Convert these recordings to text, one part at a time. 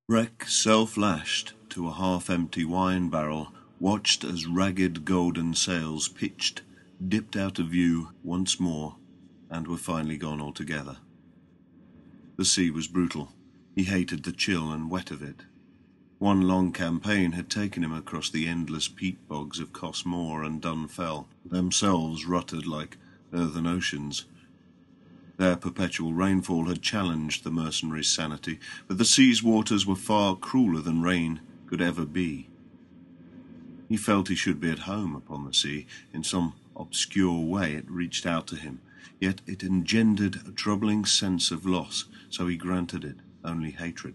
Breck, self-lashed to a half-empty wine barrel, watched as ragged golden sails pitched, dipped out of view once more, and were finally gone altogether. The sea was brutal. He hated the chill and wet of it. One long campaign had taken him across the endless peat bogs of Cos Moor and Dun Fell, themselves rutted like earthen oceans. Their perpetual rainfall had challenged the mercenary's sanity, but the sea's waters were far crueler than rain could ever be. He felt he should be at home upon the sea. In some obscure way it reached out to him, yet it engendered a troubling sense of loss, so he granted it only hatred.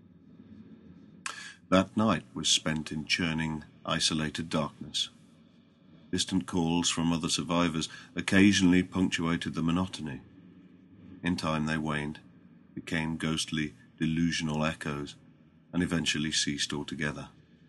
That night was spent in churning, isolated darkness. Distant calls from other survivors occasionally punctuated the monotony. In time they waned, became ghostly, delusional echoes, and eventually ceased altogether.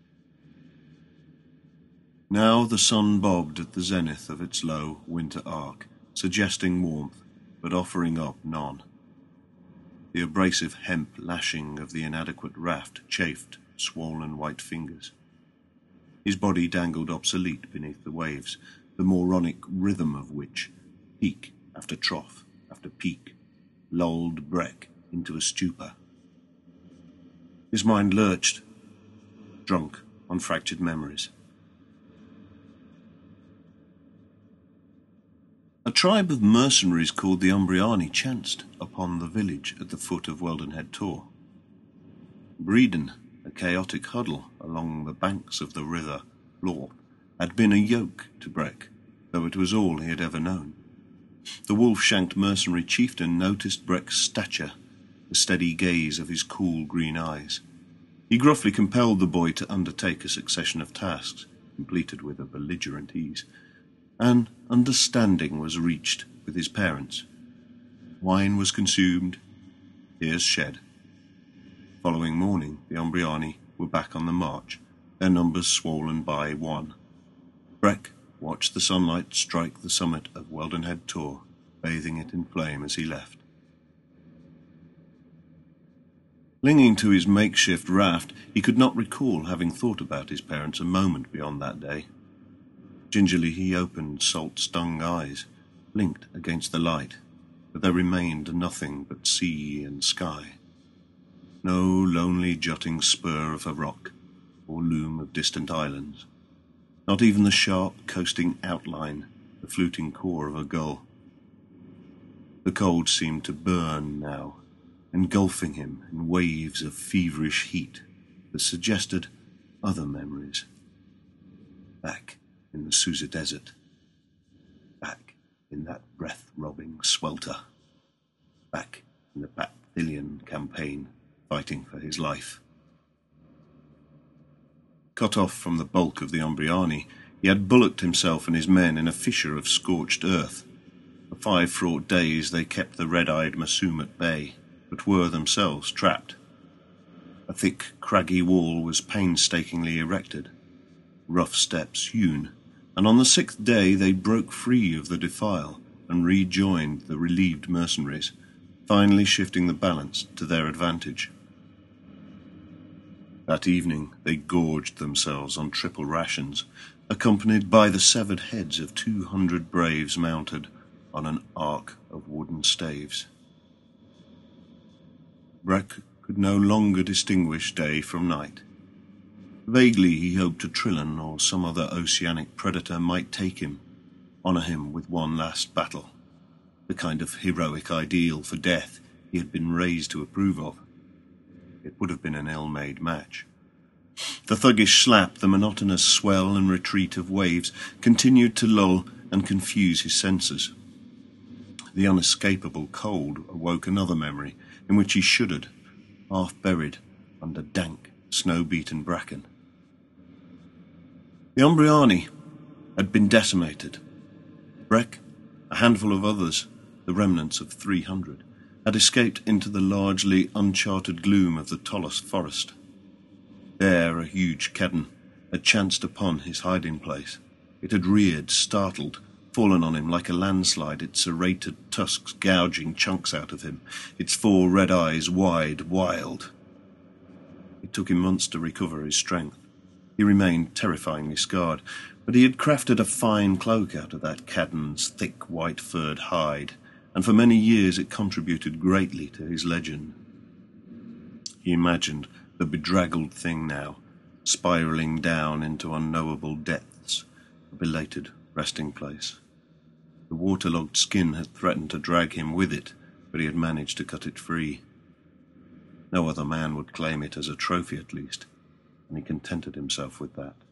Now the sun bobbed at the zenith of its low winter arc, suggesting warmth, but offering up none. The abrasive hemp lashing of the inadequate raft chafed swollen white fingers. His body dangled obsolete beneath the waves, the moronic rhythm of which, peak after trough after peak, lulled Breck into a stupor. His mind lurched, drunk on fractured memories. A tribe of mercenaries called the Umbriani chanced upon the village at the foot of Wealdenhead Tor. Breeden, a chaotic huddle along the banks of the river Lorpe, had been a yoke to Breck, though it was all he had ever known. The wolf-shanked mercenary chieftain noticed Breck's stature, the steady gaze of his cool green eyes. He gruffly compelled the boy to undertake a succession of tasks, completed with a belligerent ease. An understanding was reached with his parents. Wine was consumed, tears shed. Following morning, the Umbriani were back on the march, their numbers swollen by one. Breck watched the sunlight strike the summit of Wealdenhead Tor, bathing it in flame as he left. Clinging to his makeshift raft, he could not recall having thought about his parents a moment beyond that day. Gingerly he opened salt-stung eyes, blinked against the light, but there remained nothing but sea and sky. No lonely jutting spur of a rock, or loom of distant islands. Not even the sharp coasting outline, the fluting core of a gull. The cold seemed to burn now, engulfing him in waves of feverish heat that suggested other memories. Back in the Susa Desert. Back in that breath-robbing swelter. Back in the Pathilian campaign, fighting for his life. Cut off from the bulk of the Umbriani, he had bullocked himself and his men in a fissure of scorched earth. For 5 fraught days they kept the red-eyed Masum at bay, but were themselves trapped. A thick, craggy wall was painstakingly erected, rough steps hewn, and on the 6th day they broke free of the defile and rejoined the relieved mercenaries, finally shifting the balance to their advantage. That evening they gorged themselves on triple rations, accompanied by the severed heads of 200 braves mounted on an arc of wooden staves. Breck could no longer distinguish day from night. Vaguely he hoped a Trillon or some other oceanic predator might take him, honour him with one last battle, the kind of heroic ideal for death he had been raised to approve of. It would have been an ill-made match. The thuggish slap, the monotonous swell and retreat of waves continued to lull and confuse his senses. The unescapable cold awoke another memory, in which he shuddered, half buried under dank, snow-beaten bracken. The Umbriani had been decimated. Breck, a handful of others, the remnants of 300, had escaped into the largely uncharted gloom of the Tolos forest. There a huge kedden had chanced upon his hiding-place. It had reared, startled, fallen on him like a landslide, its serrated tusks gouging chunks out of him, its 4 red eyes wide, wild. It took him months to recover his strength. He remained terrifyingly scarred, but he had crafted a fine cloak out of that Cadden's thick white-furred hide, and for many years it contributed greatly to his legend. He imagined the bedraggled thing now, spiralling down into unknowable depths, a belated resting place. The waterlogged skin had threatened to drag him with it, but he had managed to cut it free. No other man would claim it as a trophy, at least, and he contented himself with that.